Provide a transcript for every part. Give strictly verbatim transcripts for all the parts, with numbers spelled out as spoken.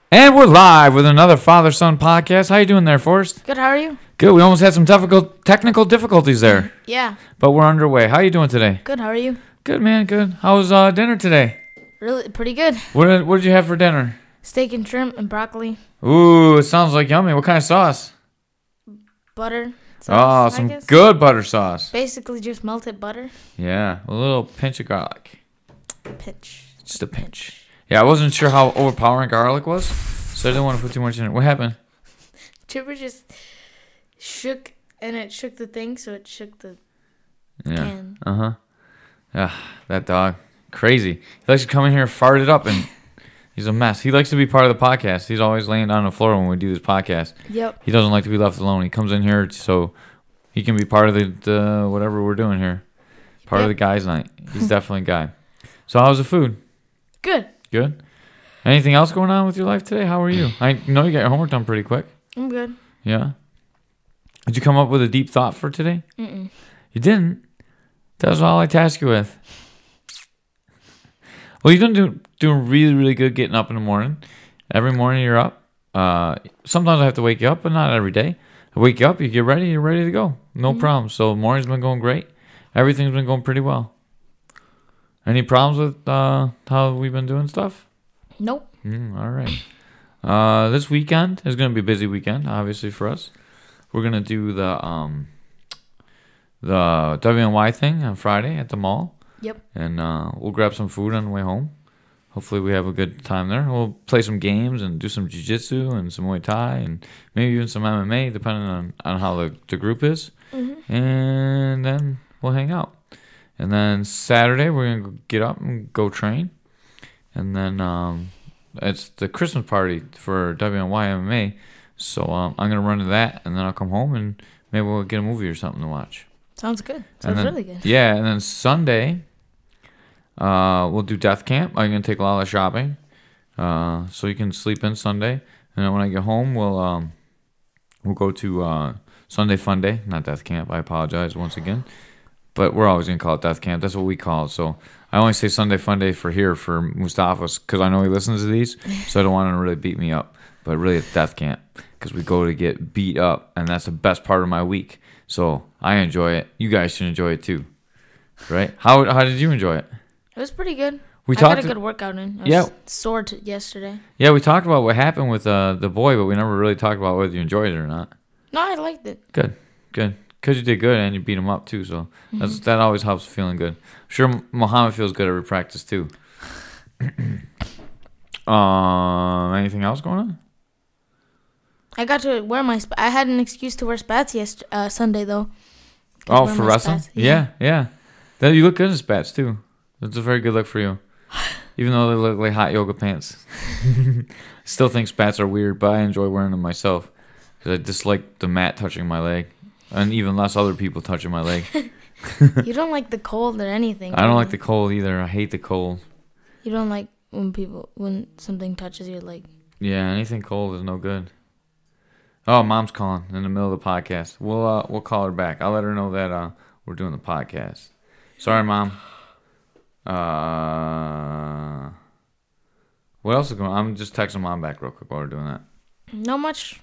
And we're live with another father-son podcast. How you doing there, Forrest? Good, how are you? Good. We almost had some difficult technical difficulties there. Yeah. But we're underway. How you doing today? Good, how are you? Good, man. Good. How was uh, dinner today? Really, pretty good. What did, what did you have for dinner? Steak and shrimp and broccoli. Ooh, it sounds like yummy. What kind of sauce? Butter. Oh, Sauce, I some guess. good butter sauce. Basically just melted butter. Yeah, a little pinch of garlic. Pinch. Just a pinch. Yeah, I wasn't sure how overpowering garlic was, so I didn't want to put too much in it. What happened? Chipper just shook, and it shook the thing, so it shook the Yeah. can. Uh-huh. Ah, that dog. Crazy. He likes to come in here and fart it up, and he's a mess. He likes to be part of the podcast. He's always laying on the floor when we do this podcast. Yep. He doesn't like to be left alone. He comes in here so he can be part of the, the whatever we're doing here. Part Yep. of the guys' night. He's definitely a guy. So how's the food? Good. Good? Anything else going on with your life today? How are you? I know you got your homework done pretty quick. I'm good. Yeah? Did you come up with a deep thought for today? Mm-mm. You didn't? That was all I tasked you with. Well, you've been do, doing really, really good getting up in the morning. Every morning you're up. Uh, sometimes I have to wake you up, but not every day. I wake you up, you get ready, you're ready to go. No Mm-hmm. problem. So morning's been going great. Everything's been going pretty well. Any problems with uh, how we've been doing stuff? Nope. Mm, all right. Uh, this weekend is going to be a busy weekend, obviously, for us. We're going to do the um, the W N Y thing on Friday at the mall. Yep. And uh, we'll grab some food on the way home. Hopefully we have a good time there. We'll play some games and do some jiu-jitsu and some Muay Thai and maybe even some M M A, depending on, on how the, the group is. Mm-hmm. And then we'll hang out. And then Saturday we're going to get up and go train. And then um, it's the Christmas party for W N Y M M A. So um, I'm going to run to that, and then I'll come home and maybe we'll get a movie or something to watch. Sounds good. And Sounds then- really good. Yeah, and then Sunday, uh, we'll do death camp. I'm gonna take a lot of shopping, uh, so you can sleep in Sunday. And then when I get home, we'll um, we'll go to uh, Sunday Fun Day, not death camp. I apologize once again, but we're always gonna call it death camp. That's what we call it. So I only say Sunday Fun Day for here for Mustafa's because I know he listens to these, so I don't want him to really beat me up. But really, it's death camp because we go to get beat up, and that's the best part of my week. So I enjoy it. You guys should enjoy it too, right? How how did you enjoy it? It was pretty good. We I talked. got a good workout in. I was Yeah. sore t- yesterday. Yeah, we talked about what happened with uh, the boy, but we never really talked about whether you enjoyed it or not. No, I liked it. Good, good, because you did good and you beat him up too. So that's Mm-hmm. that always helps feeling good. I'm sure Muhammad feels good every practice too. um, anything else going on? I got to wear my. Sp- I had an excuse to wear spats yes uh, Sunday though. Got to Oh, wear for my wrestling? spats. Yeah, yeah. That you look good in spats too. That's a very good look for you. Even though they look like hot yoga pants. Still think spats are weird, but I enjoy wearing them myself because I dislike the mat touching my leg, and even less other people touching my leg. You don't like the cold or anything. I don't do like you? the cold either. I hate the cold. You don't like when people when something touches your leg. Yeah, anything cold is no good. Oh, Mom's calling in the middle of the podcast. We'll uh, we'll call her back. I'll let her know that uh, we're doing the podcast. Sorry, Mom. Uh, what else is going on? I'm just texting Mom back real quick while we're doing that. Not much.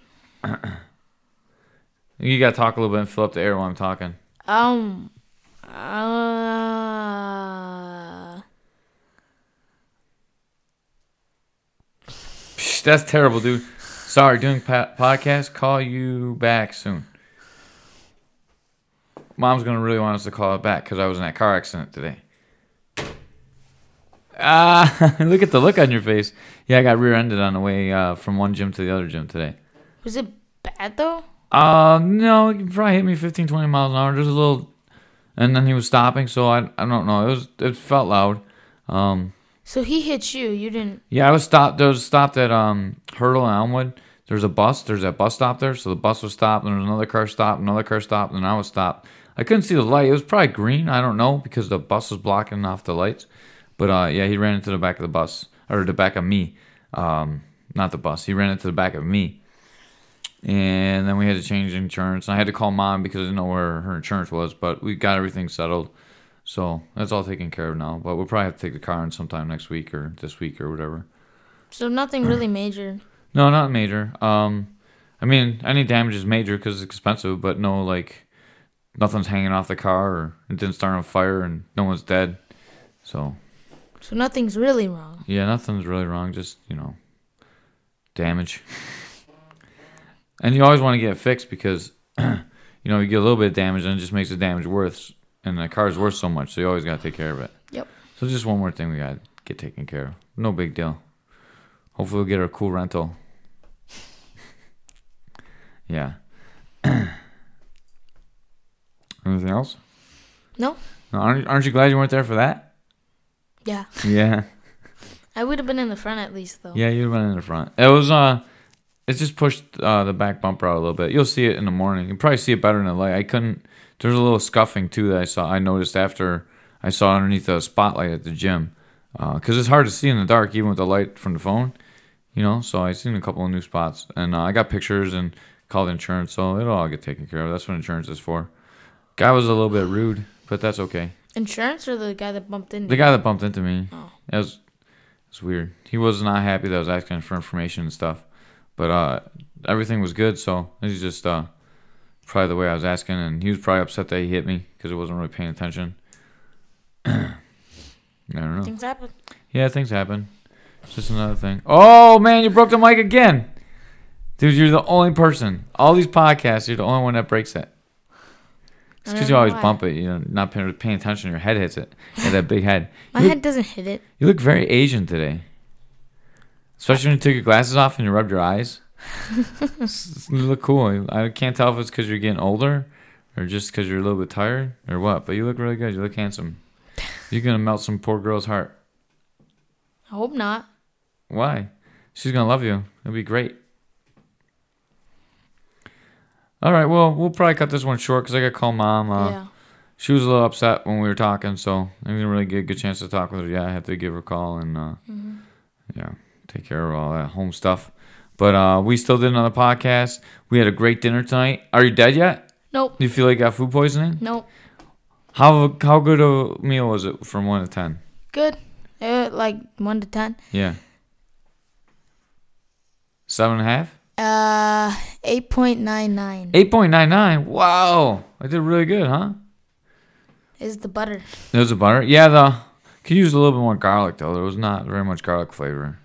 You gotta talk a little bit and fill up the air while I'm talking. Um. Uh. Psh, that's terrible, dude. Sorry, doing pa- podcast. Call you back soon. Mom's gonna really want us to call it back because I was in that car accident today. Ah, look at the look on your face. Yeah, I got rear-ended on the way uh, from one gym to the other gym today. Was it bad though? Uh, no, he probably hit me fifteen, twenty miles an hour. There's a little, and then he was stopping, so I I don't know. It was it felt loud. Um, So he hit you. You didn't. yeah, I was stopped. There was stopped at um Hurdle and Elmwood. There's a bus. There's that bus stop there. So the bus was stopped, and there was another car stopped, another car stopped, and I was stopped. I couldn't see the light. It was probably green. I don't know because the bus was blocking off the lights. But uh, yeah, he ran into the back of the bus or the back of me. Um, not the bus. He ran into the back of me. And then we had to change insurance. And I had to call Mom because I didn't know where her insurance was. But we got everything settled. So that's all taken care of now. But we'll probably have to take the car in sometime next week or this week or whatever. So nothing really major. No, not major. Um, I mean, any damage is major because it's expensive, but no, like, nothing's hanging off the car or it didn't start on fire and no one's dead. So. So nothing's really wrong. Yeah, nothing's really wrong. Just, you know, damage. And you always want to get it fixed because, you know, you get a little bit of damage and it just makes the damage worse. And the car's worth so much, so you always got to take care of it. Yep. So just one more thing we got to get taken care of. No big deal. Hopefully we'll get a cool rental. Yeah. Anything else? No. no aren't, aren't you glad you weren't there for that? Yeah. Yeah. I would have been in the front at least, though. Yeah, you'd have been in the front. It was, uh, it just pushed uh, the back bumper out a little bit. You'll see it in the morning. You'll probably see it better in the light. I couldn't, there's a little scuffing, too, that I saw. I noticed after I saw underneath the spotlight at the gym. Because uh, it's hard to see in the dark, even with the light from the phone. You know, so I seen a couple of new spots. And uh, I got pictures and called insurance, so it'll all get taken care of. That's what insurance is for. Guy was a little bit rude, but that's okay. Insurance or the guy that bumped into The guy that bumped into me. Oh. It was, it was weird. He was not happy that I was asking for information and stuff. But uh, everything was good, so he's just uh, probably the way I was asking. And he was probably upset that he hit me because I wasn't really paying attention. I don't know. Things happen. Yeah, things happen. It's just another thing. Oh, man, you broke the mic again. Dude, you're the only person. All these podcasts, you're the only one that breaks it. It's because you always why. bump it. You're not paying, paying attention. Your head hits it. You have that big head. My You head look, doesn't hit it. you look very Asian today. Especially when you took your glasses off and you rubbed your eyes. You look cool. I can't tell if it's because you're getting older or just because you're a little bit tired or what. But you look really good. You look handsome. You're going to melt some poor girl's heart. I hope not. Why? She's going to love you. It'll be great. All right, well, we'll probably cut this one short because I got to call Mom. Uh, yeah. She was a little upset when we were talking, so I didn't really get a good chance to talk with her. Yeah, I had to give her a call and, uh, Mm-hmm. yeah, take care of all that home stuff. But uh, we still did another podcast. We had a great dinner tonight. Are you dead yet? Nope. Do you feel like you got food poisoning? Nope. How how good a meal was it from one to ten? Good. Uh, like one to ten. Yeah. Seven and a half? Uh, eight point nine nine. eight point nine nine. Wow. I did really good, huh? Is the butter. There's a butter. Yeah, the could use a little bit more garlic though. There was not very much garlic flavor.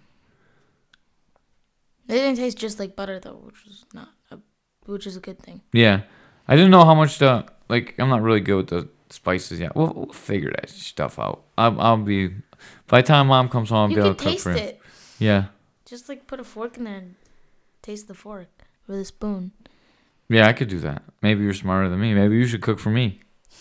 It didn't taste just like butter though, which is not, a, which is a good thing. Yeah, I didn't know how much the like. I'm not really good with the spices yet. We'll, we'll figure that stuff out. I'll, I'll be by the time Mom comes home, I'll You be able can to cook taste for you. it. Yeah, Just like put a fork in there and taste the fork with a spoon. yeah, I could do that. Maybe you're smarter than me. Maybe you should cook for me.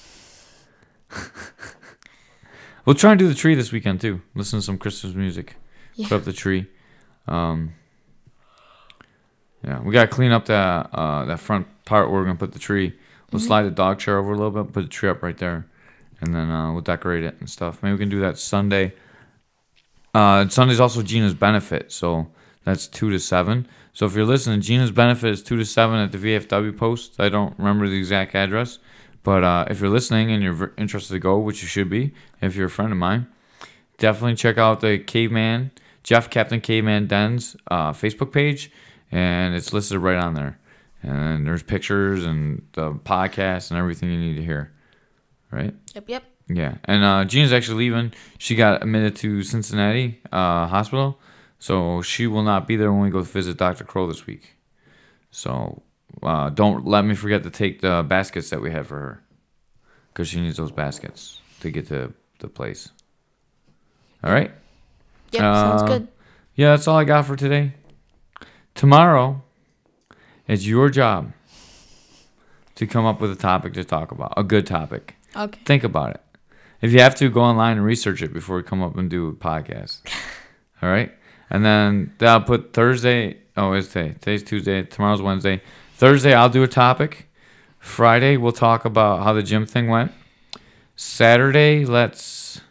We'll try and do the tree this weekend too. Listen to some Christmas music. Yeah. Put up the tree. Um, yeah, we gotta clean up that uh, that front part where we're gonna put the tree. We'll Mhm. slide the dog chair over a little bit, put the tree up right there, and then uh, we'll decorate it and stuff. Maybe we can do that Sunday. Uh, Sunday's also Gina's benefit, so that's two to seven. So if you're listening, Gina's benefit is two to seven at the V F W post. I don't remember the exact address, but uh, if you're listening and you're v- interested to go, which you should be, if you're a friend of mine, definitely check out the Caveman Jeff Captain Caveman Den's uh, Facebook page, and it's listed right on there. And there's pictures and the podcast and everything you need to hear, right? Yep, yep. Yeah, and uh, Gina's actually leaving. She got admitted to Cincinnati uh, Hospital, so she will not be there when we go visit Doctor Crow this week. So uh, don't let me forget to take the baskets that we have for her, because she needs those baskets to get to the place. All right? Yep, Uh, sounds good. Yeah, that's all I got for today. Tomorrow, it's your job to come up with a topic to talk about, a good topic. Okay. Think about it. If you have to, go online and research it before we come up and do a podcast. All right? And then I'll put Thursday. Oh, it's today. Today's Tuesday. Tomorrow's Wednesday. Thursday, I'll do a topic. Friday, we'll talk about how the gym thing went. Saturday, let's...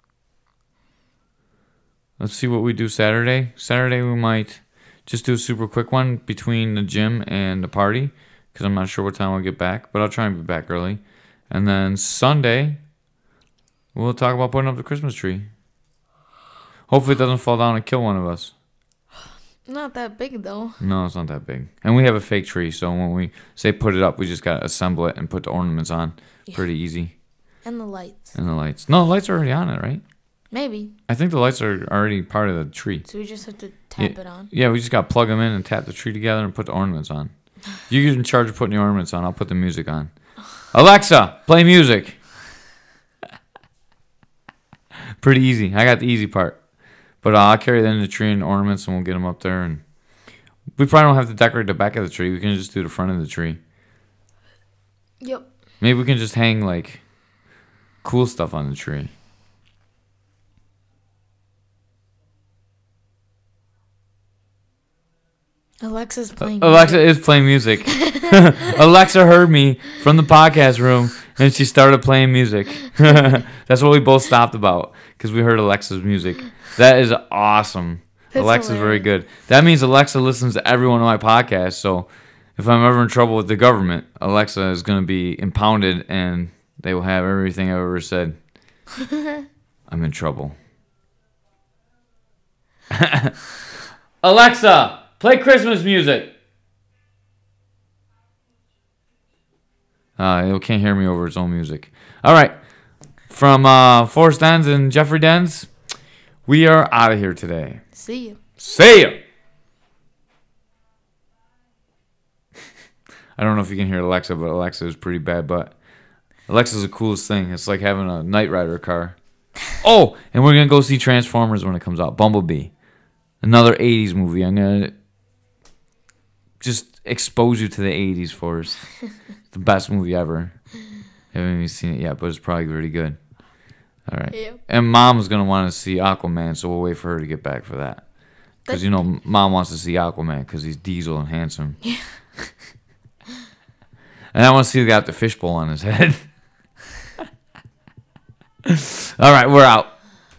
Let's see what we do Saturday. Saturday, we might just do a super quick one between the gym and the party, because I'm not sure what time we'll get back, but I'll try and be back early. And then Sunday, we'll talk about putting up the Christmas tree. Hopefully it doesn't fall down and kill one of us. Not that big though. No, it's not that big. And we have a fake tree, so when we say put it up, we just got to assemble it and put the ornaments on. Yeah. Pretty easy. And the lights. And the lights. No, the lights are already on it, right? Maybe. I think the lights are already part of the tree. So we just have to tap yeah, it on? Yeah, we just got to plug them in and tap the tree together and put the ornaments on. You're in charge of putting the ornaments on. I'll put the music on. Alexa, play music. Pretty easy. I got the easy part. But uh, I'll carry that in the tree and ornaments, and we'll get them up there. And we probably don't have to decorate the back of the tree. We can just do the front of the tree. Yep. Maybe we can just hang, like, cool stuff on the tree. Alexa's playing uh, Alexa music. is playing music. Alexa heard me from the podcast room, and she started playing music. That's what we both stopped about, because we heard Alexa's music. That is awesome. That's Alexa's hilarious. Very good. That means Alexa listens to every one of my podcasts, so if I'm ever in trouble with the government, Alexa is going to be impounded, and they will have everything I've ever said. I'm in trouble. Alexa, play Christmas music. Uh, it can't hear me over its own music. All right. From uh, Forrest Dens and Jeffrey Dens, we are out of here today. See you. See ya. I don't know if you can hear Alexa, but Alexa is pretty bad. But Alexa's the coolest thing. It's like having a Knight Rider car. Oh, and we're going to go see Transformers when it comes out. Bumblebee. Another eighties movie. I'm going to just expose you to the eighties, Forrest. The best movie ever. Haven't even seen it yet, but it's probably pretty good. All right. Yep. And Mom's going to want to see Aquaman, so we'll wait for her to get back for that. Because, you know, Mom wants to see Aquaman because he's diesel and handsome. Yeah. And I want to see the guy with the fishbowl on his head. All right, we're out.